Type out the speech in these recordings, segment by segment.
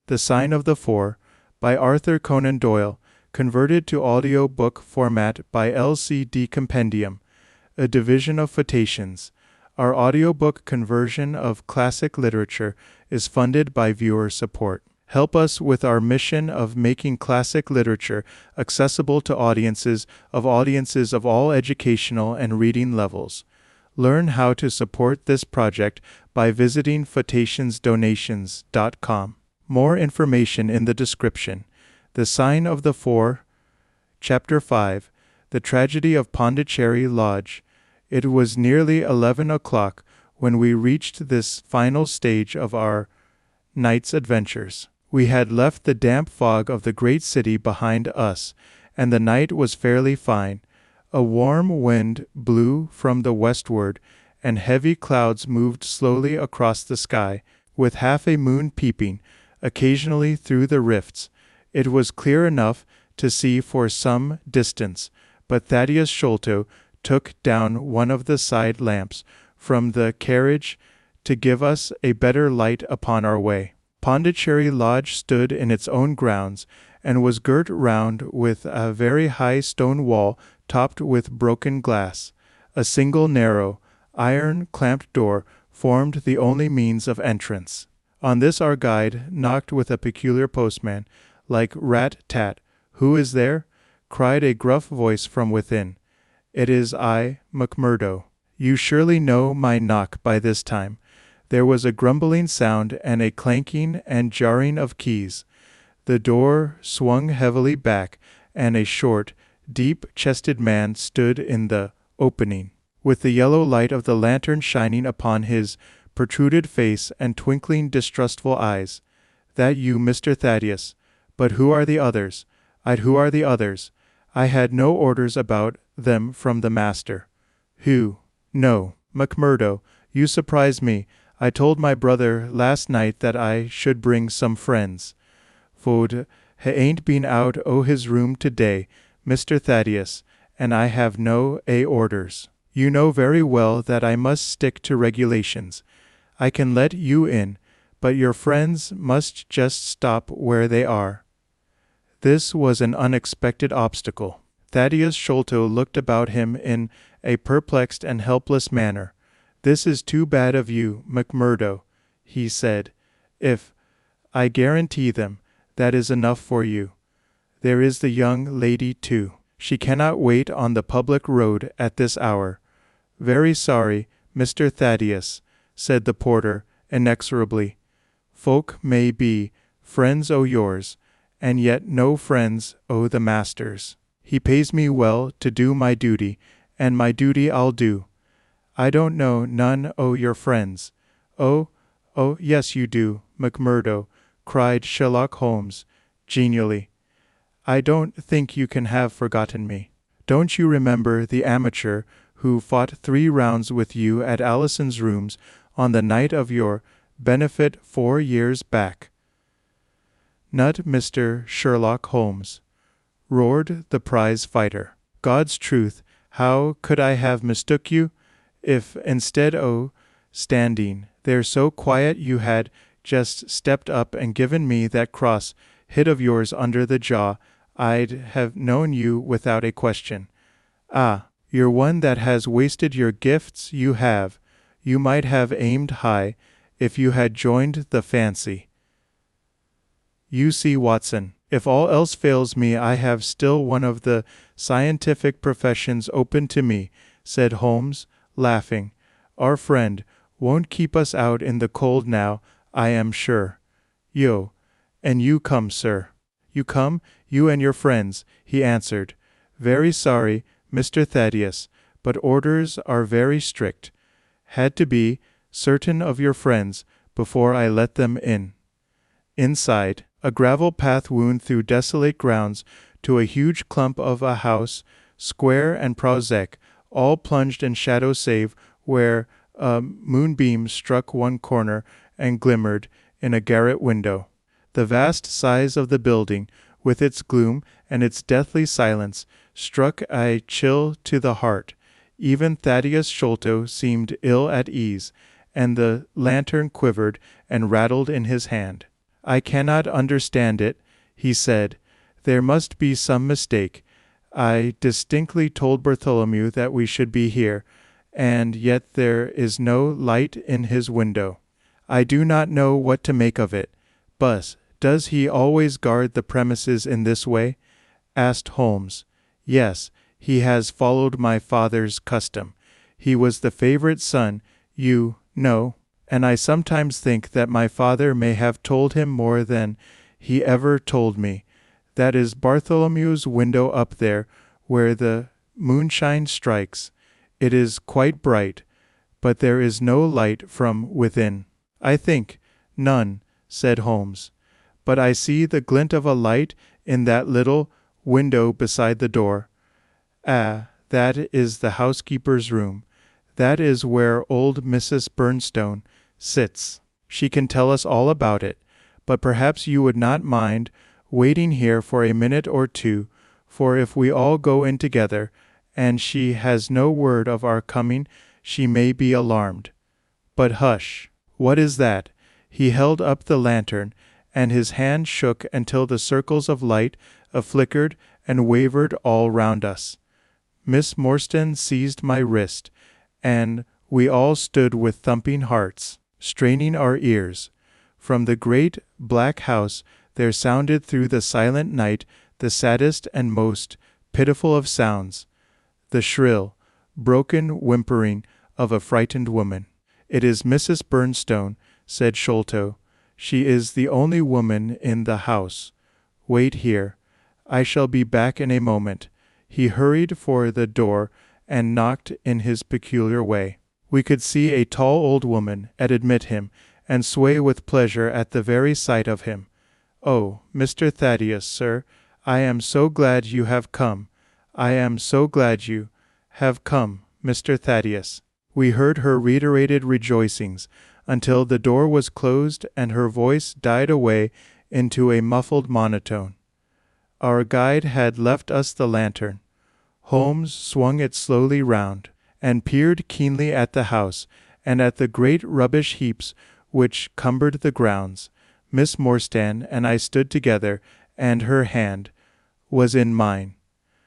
The Sign of the Four, by Arthur Conan Doyle, converted to audio book format by LCD Compendium, a division of Photations. Our audiobook conversion of classic literature is funded by viewer support. Help us with our mission of making classic literature accessible to audiences of all educational and reading levels. Learn how to support this project by visiting photationsdonations.com. More information in the description. The Sign of the Four, Chapter 5, The Tragedy of Pondicherry Lodge. It was nearly 11 o'clock when we reached this final stage of our night's adventures. We had left the damp fog of the great city behind us, and the night was fairly fine. A warm wind blew from the westward, and heavy clouds moved slowly across the sky, with half a moon peeping occasionally through the rifts. It was clear enough to see for some distance, but Thaddeus Sholto took down one of the side lamps from the carriage to give us a better light upon our way. Pondicherry Lodge stood in its own grounds, and was girt round with a very high stone wall topped with broken glass. A single narrow, iron-clamped door formed the only means of entrance. On this our guide knocked with a peculiar postman, like rat-tat. "Who is there?" cried a gruff voice from within. "It is I, McMurdo." "You surely know my knock by this time." There was a grumbling sound and a clanking and jarring of keys. The door swung heavily back, and a short, deep-chested man stood in the opening, with the yellow light of the lantern shining upon his protruded face and twinkling distrustful eyes. "That you, Mr. Thaddeus? But who are the others? Who are the others? I had no orders about them from the master." "Who?" "No, McMurdo, you surprise me. I told my brother last night that I should bring some friends. Fod, he ain't been out o' his room to-day, Mr. Thaddeus, and I have no orders. You know very well that I must stick to regulations. I can let you in, but your friends must just stop where they are." This was an unexpected obstacle. Thaddeus Sholto looked about him in a perplexed and helpless manner. "This is too bad of you, McMurdo," he said. "If I guarantee them, that is enough for you. There is the young lady, too. She cannot wait on the public road at this hour." "Very sorry, Mr. Thaddeus," said the porter, inexorably. "Folk may be friends o' yours, and yet no friends o' the master's. He pays me well to do my duty, and my duty I'll do. I don't know none o' your friends." Oh, yes you do, McMurdo," cried Sherlock Holmes, genially. "I don't think you can have forgotten me. Don't you remember the amateur who fought 3 rounds with you at Allison's rooms on the night of your benefit 4 years back?" "Not Mr. Sherlock Holmes," roared the prize fighter. "God's truth, how could I have mistook you? If, instead o' standing there so quiet, you had just stepped up and given me that cross hit of yours under the jaw, I'd have known you without a question. Ah, you're one that has wasted your gifts, you have. You might have aimed high, if you had joined the fancy. You see, Watson, if all else fails me, I have still one of the scientific professions open to me," said Holmes, laughing. "Our friend won't keep us out in the cold now, I am sure. Yo, and you come, sir." "You come, you and your friends," he answered. "Very sorry, Mr. Thaddeus, but orders are very strict. Had to be certain of your friends before I let them in." Inside, a gravel path wound through desolate grounds to a huge clump of a house, square and prosaic, all plunged in shadow save where a moonbeam struck one corner and glimmered in a garret window. The vast size of the building, with its gloom and its deathly silence, struck a chill to the heart. Even Thaddeus Sholto seemed ill at ease, and the lantern quivered and rattled in his hand. "I cannot understand it," he said. "There must be some mistake. I distinctly told Bartholomew that we should be here, and yet there is no light in his window. I do not know what to make of it. But does he always guard the premises in this way?" asked Holmes. "Yes, he has followed my father's custom. He was the favorite son, you know, and I sometimes think that my father may have told him more than he ever told me. That is Bartholomew's window up there, where the moonshine strikes. It is quite bright, but there is no light from within." "I think none," said Holmes. "But I see the glint of a light in that little window beside the door. Ah, that is the housekeeper's room. That is where old Mrs. Bernstone sits. She can tell us all about it. But perhaps you would not mind waiting here for a minute or two, for if we all go in together, and she has no word of our coming, she may be alarmed. But hush! What is that?" He held up the lantern, and his hand shook until the circles of light flickered and wavered all round us. Miss Morstan seized my wrist, and we all stood with thumping hearts, straining our ears. From the great black house there sounded through the silent night the saddest and most pitiful of sounds, the shrill, broken whimpering of a frightened woman. "It is Mrs. Bernstone," said Sholto. "She is the only woman in the house. Wait here. I shall be back in a moment." He hurried for the door and knocked in his peculiar way. We could see a tall old woman admit him, and sway with pleasure at the very sight of him. "Oh, Mr. Thaddeus, sir, I am so glad you have come. I am so glad you have come, Mr. Thaddeus." We heard her reiterated rejoicings until the door was closed and her voice died away into a muffled monotone. Our guide had left us the lantern. Holmes swung it slowly round, and peered keenly at the house, and at the great rubbish heaps which cumbered the grounds. Miss Morstan and I stood together, and her hand was in mine.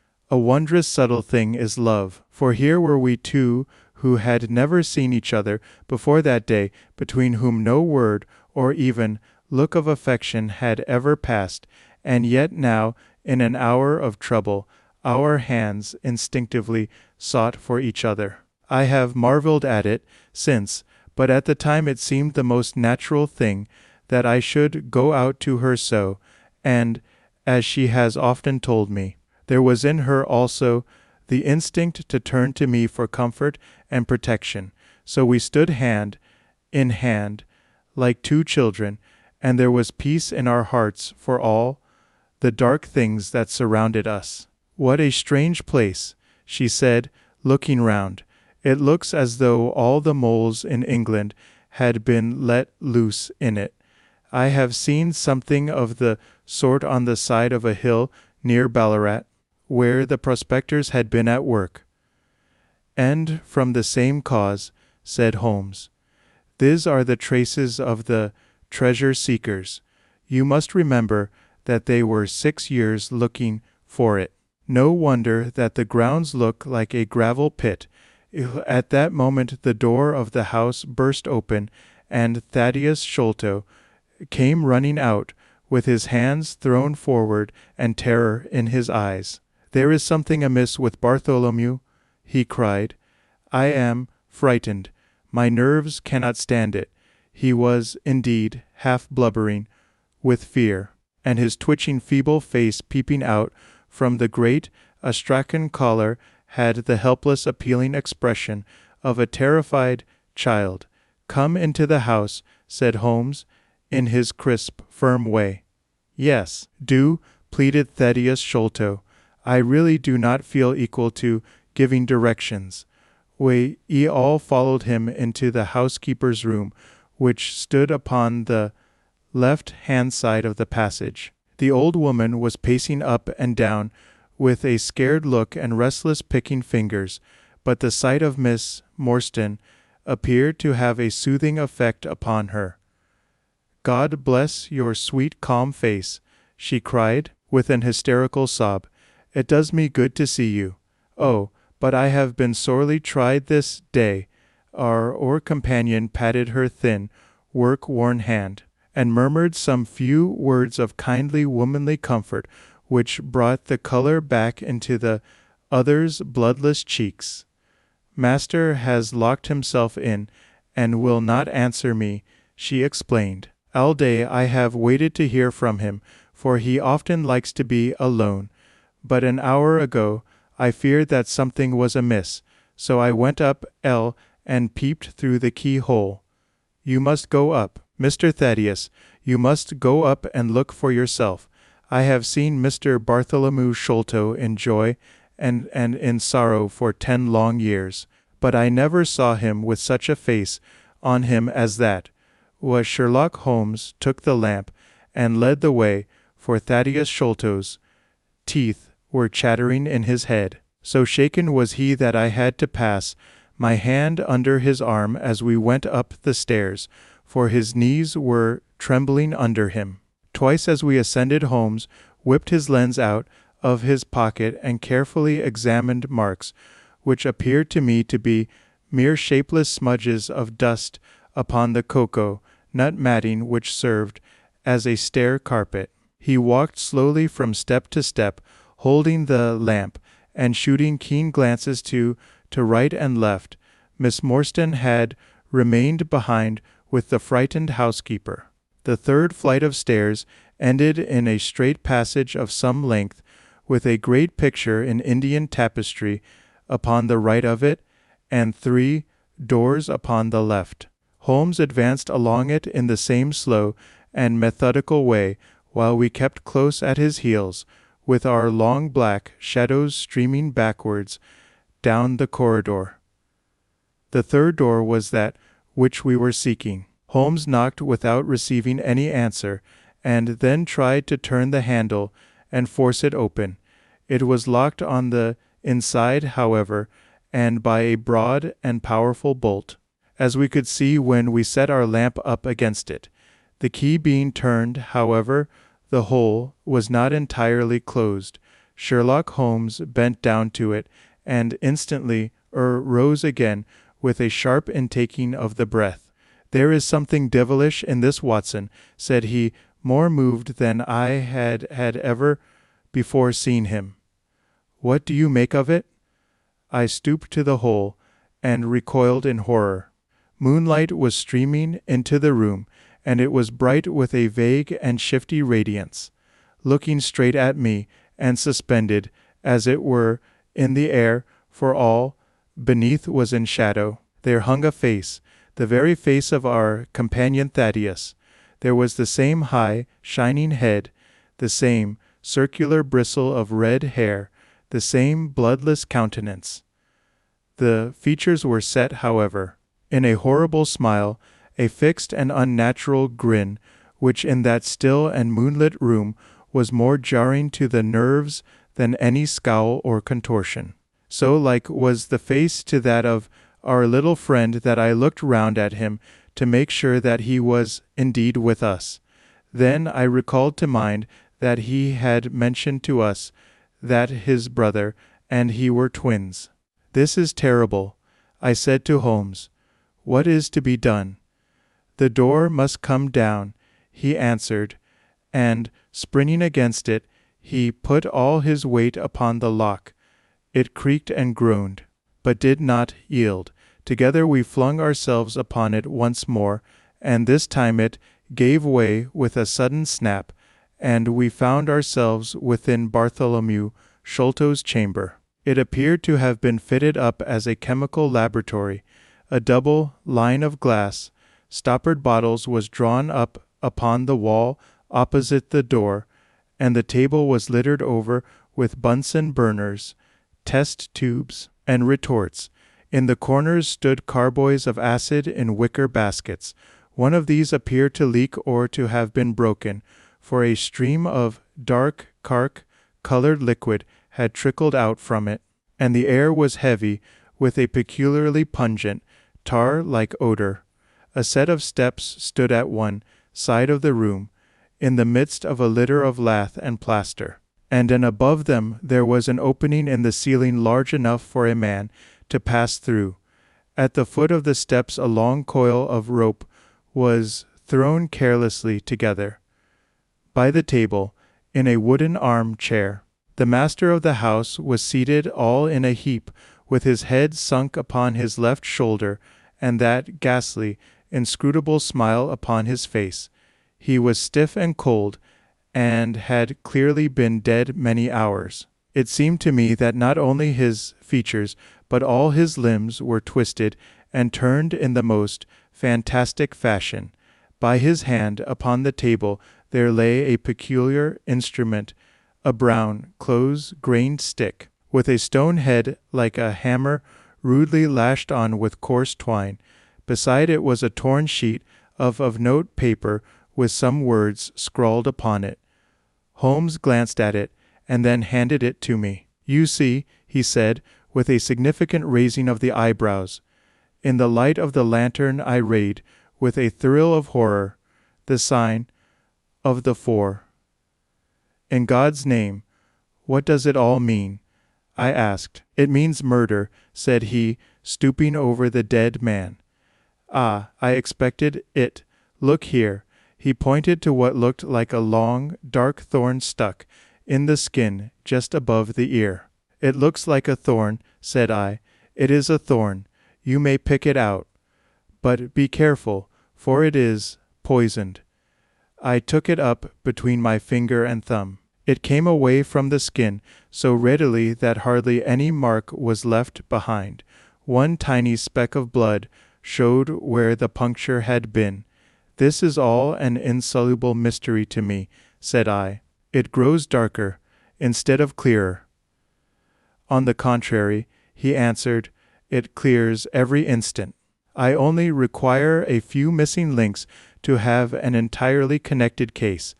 A wondrous subtle thing is love, for here were we two who had never seen each other before that day, between whom no word or even look of affection had ever passed, and yet now, in an hour of trouble, our hands instinctively sought for each other. I have marveled at it since, but at the time it seemed the most natural thing that I should go out to her so, and, as she has often told me, there was in her also the instinct to turn to me for comfort and protection. So we stood hand in hand, like two children, and there was peace in our hearts for all the dark things that surrounded us. "What a strange place," she said, looking round. "It looks as though all the moles in England had been let loose in it. I have seen something of the sort on the side of a hill near Ballarat, where the prospectors had been at work." "And from the same cause," said Holmes. "These are the traces of the treasure-seekers. You must remember that they were 6 years looking for it. No wonder that the grounds look like a gravel pit." At that moment the door of the house burst open, and Thaddeus Sholto came running out, with his hands thrown forward and terror in his eyes. "There is something amiss with Bartholomew," he cried. "I am frightened. My nerves cannot stand it." He was, indeed, half blubbering with fear, and his twitching feeble face peeping out from the great astrakhan collar had the helpless appealing expression of a terrified child. "Come into the house," said Holmes, in his crisp, firm way. "Yes, do," pleaded Thaddeus Sholto. "I really do not feel equal to giving directions." We all followed him into the housekeeper's room, which stood upon the left-hand side of the passage. The old woman was pacing up and down with a scared look and restless picking fingers, but the sight of Miss Morstan appeared to have a soothing effect upon her. God bless your sweet calm face," she cried, with an hysterical sob. "It does me good to see you. Oh, but I have been sorely tried this day." Our companion patted her thin, work-worn hand, and murmured some few words of kindly womanly comfort which brought the color back into the other's bloodless cheeks. "Master has locked himself in, and will not answer me," she explained. "All day I have waited to hear from him, for he often likes to be alone. But an hour ago I feared that something was amiss, so I went up and peeped through the keyhole. You must go up, Mr. Thaddeus, you must go up and look for yourself. I have seen Mr. Bartholomew Sholto in joy and in sorrow for 10 long years, but I never saw him with such a face on him as that." Sherlock Holmes took the lamp and led the way, for Thaddeus Sholto's teeth were chattering in his head. So shaken was he that I had to pass my hand under his arm as we went up the stairs, for his knees were trembling under him. Twice as we ascended, Holmes whipped his lens out of his pocket and carefully examined marks, which appeared to me to be mere shapeless smudges of dust upon the cocoa nut matting which served as a stair carpet. He walked slowly from step to step, holding the lamp, and shooting keen glances to right and left. Miss Morstan had remained behind with the frightened housekeeper. The third flight of stairs ended in a straight passage of some length, with a great picture in Indian tapestry upon the right of it, and 3 doors upon the left. Holmes advanced along it in the same slow and methodical way, while we kept close at his heels, with our long black shadows streaming backwards down the corridor. The third door was that which we were seeking. Holmes knocked without receiving any answer, and then tried to turn the handle and force it open. It was locked on the inside, however, and by a broad and powerful bolt, as we could see when we set our lamp up against it. The key being turned, however, the hole was not entirely closed. Sherlock Holmes bent down to it, and instantly rose again with a sharp intaking of the breath. "There is something devilish in this, Watson," said he, more moved than I had ever before seen him. "What do you make of it?" I stooped to the hole, and recoiled in horror. Moonlight was streaming into the room, and it was bright with a vague and shifty radiance. Looking straight at me, and suspended, as it were, in the air, for all beneath was in shadow, there hung a face, the very face of our companion Thaddeus. There was the same high, shining head, the same circular bristle of red hair, the same bloodless countenance. The features were set, however, in a horrible smile, a fixed and unnatural grin, which in that still and moonlit room was more jarring to the nerves than any scowl or contortion. So like was the face to that of our little friend that I looked round at him to make sure that he was indeed with us. Then I recalled to mind that he had mentioned to us that his brother and he were twins. "This is terrible," I said to Holmes. "What is to be done?" "The door must come down," he answered, and, springing against it, he put all his weight upon the lock. It creaked and groaned, but did not yield. Together we flung ourselves upon it once more, and this time it gave way with a sudden snap, and we found ourselves within Bartholomew Sholto's chamber. It appeared to have been fitted up as a chemical laboratory. A double line of glass stoppered bottles was drawn up upon the wall opposite the door, and the table was littered over with Bunsen burners, test tubes, and retorts. In the corners stood carboys of acid in wicker baskets. One of these appeared to leak or to have been broken, for a stream of dark colored liquid had trickled out from it, and the air was heavy with a peculiarly pungent, tar-like odor. A set of steps stood at one side of the room, in the midst of a litter of lath and plaster. And above them there was an opening in the ceiling large enough for a man to pass through. At the foot of the steps a long coil of rope was thrown carelessly together. By the table, in a wooden arm-chair, the master of the house was seated all in a heap, with his head sunk upon his left shoulder, and that ghastly, inscrutable smile upon his face. He was stiff and cold, and had clearly been dead many hours. It seemed to me that not only his features, but all his limbs were twisted and turned in the most fantastic fashion. By his hand upon the table there lay a peculiar instrument, a brown, close-grained stick, with a stone head like a hammer rudely lashed on with coarse twine. Beside it was a torn sheet of note paper with some words scrawled upon it. Holmes glanced at it, and then handed it to me. "You see," he said, with a significant raising of the eyebrows. In the light of the lantern I read, with a thrill of horror, the sign of the 4. "In God's name, what does it all mean?" I asked. "It means murder," said he, stooping over the dead man. "Ah, I expected it. Look here." He pointed to what looked like a long, dark thorn stuck in the skin just above the ear. "It looks like a thorn," said I. "It is a thorn. You may pick it out. But be careful, for it is poisoned." I took it up between my finger and thumb. It came away from the skin so readily that hardly any mark was left behind. One tiny speck of blood showed where the puncture had been. "This is all an insoluble mystery to me," said I. "It grows darker, instead of clearer." "On the contrary," he answered, "it clears every instant. I only require a few missing links to have an entirely connected case."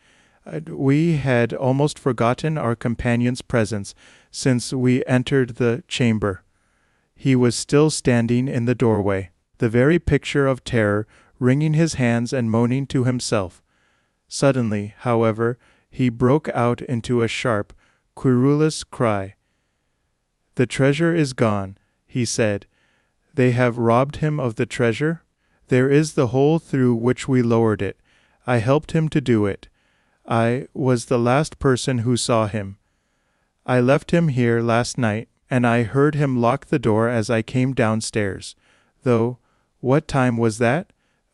We had almost forgotten our companion's presence since we entered the chamber. He was still standing in the doorway, the very picture of terror, wringing his hands and moaning to himself. Suddenly, however, he broke out into a sharp, querulous cry. "The treasure is gone," he said. "They have robbed him of the treasure? There is the hole through which we lowered it. I helped him to do it. I was the last person who saw him. I left him here last night, and I heard him lock the door as I came downstairs. Though, what time was that?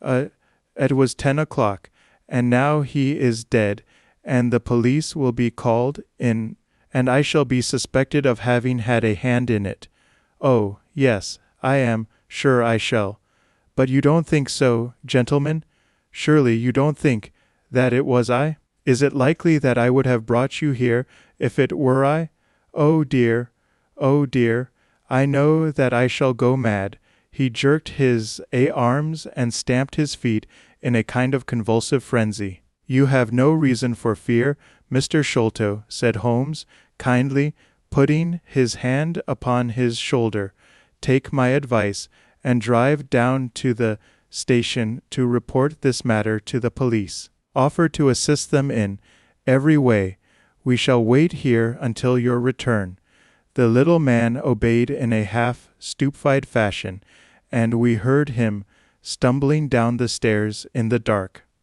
It was 10 o'clock, and now he is dead, and the police will be called in, and I shall be suspected of having had a hand in it. Oh, yes, I am sure I shall. But you don't think so, gentlemen? Surely you don't think that it was I? Is it likely that I would have brought you here if it were I? Oh dear, I know that I shall go mad." He jerked his arms and stamped his feet in a kind of convulsive frenzy. "You have no reason for fear, Mr. Sholto," said Holmes, kindly, putting his hand upon his shoulder. "Take my advice, and drive down to the station to report this matter to the police. Offer to assist them in every way. We shall wait here until your return." The little man obeyed in a half-stupefied fashion, and we heard him stumbling down the stairs in the dark.